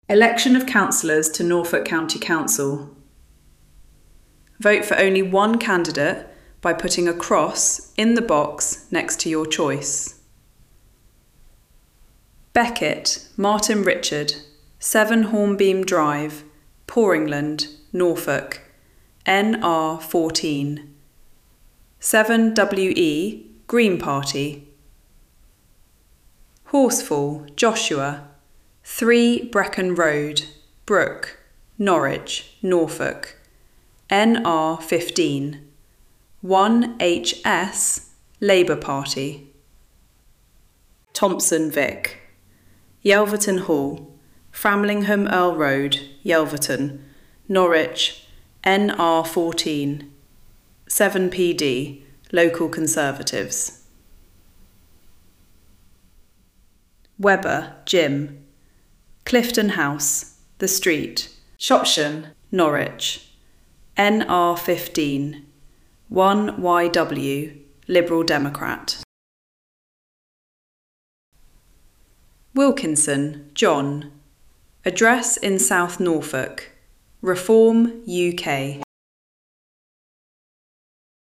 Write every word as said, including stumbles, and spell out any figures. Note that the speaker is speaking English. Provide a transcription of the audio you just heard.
Election of councillors to Norfolk County Council. Vote for only one candidate by putting a cross in the box next to your choice. Beckett, Martin Richard, seven Hornbeam Drive, Poringland, Norfolk, N R fourteen. seven W E, Green Party. Horsefall, Joshua, three Brecon Road, Brook, Norwich, Norfolk, N R fifteen. one H S, Labour Party. Thompson Vic, Yelverton Hall, Framlingham Earl Road, Yelverton, Norwich, N R fourteen. seven P D, Local Conservatives. Webber, Jim, Clifton House, The Street, Shopsham, Norwich, N R fifteen. one Y W, Liberal Democrat. Wilkinson, John, Address in South Norfolk, Reform, U K.